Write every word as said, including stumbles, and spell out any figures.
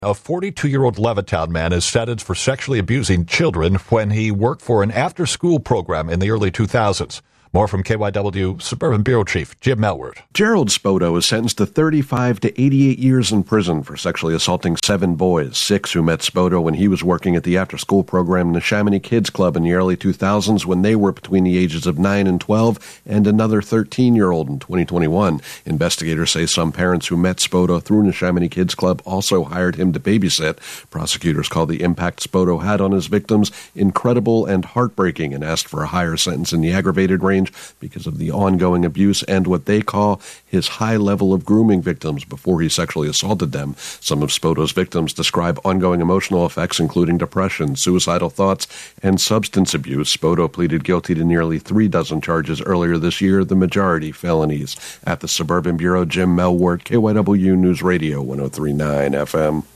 A forty-two-year-old Levittown man is sentenced for sexually abusing children when he worked for an after-school program in the early two thousands. More from K Y W Suburban Bureau Chief Jim Melwert. Gerald Spoto is sentenced to thirty-five to eighty-eight years in prison for sexually assaulting seven boys, six who met Spoto when he was working at the after-school program in the Chamonix Kids Club in the early two thousands when they were between the ages of nine and twelve, and another thirteen-year-old in twenty twenty-one. Investigators say some parents who met Spoto through the Chamonix Kids Club also hired him to babysit. Prosecutors call the impact Spoto had on his victims incredible and heartbreaking and asked for a higher sentence in the aggravated range because of the ongoing abuse and what they call his high level of grooming victims before he sexually assaulted them. Some of Spoto's victims describe ongoing emotional effects, including depression, suicidal thoughts, and substance abuse. Spoto pleaded guilty to nearly three dozen charges earlier this year, the majority felonies. At the Suburban Bureau, Jim Melwert, K Y W News Radio, one oh three point nine F M.